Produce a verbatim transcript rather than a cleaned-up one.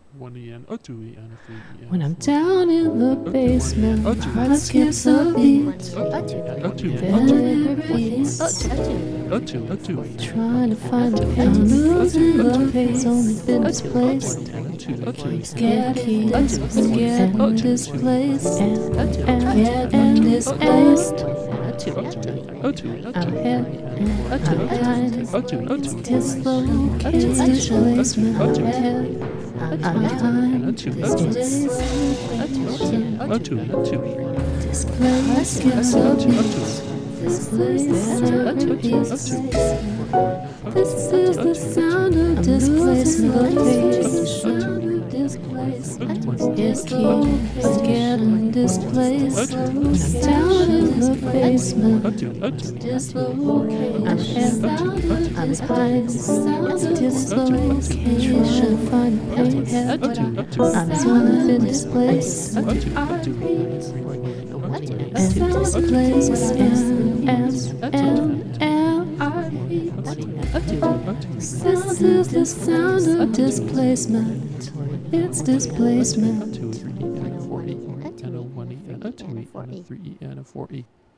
one E and a two E and a three E and When a I'm four E. down in the basement, my heart skips a beat. A two, Then it repeats, a two, a two, trying to find the pain. I'm losing the pace, only been displaced. and a two, a two, Scared keys, scared and displaced, and, and, and displaced. a two, a two, I'm here, I'm behind, a two, a two, dislocated, displacement. I'm here, I'm behind, a two, a two, a two, a two, displaced, skips a beat. Displaced, repeats. This is the sound of displacement. Yes, keep getting displaced. When I'm down in the basement, I'm here, I'm behind. Dislocation, find pain. I'm zoned, been displaced. And displaced, and, and, and, and. This is the sound of displacement. It's displacement. a two, a three E and a four E and a one E and a two E and a three E and a four E.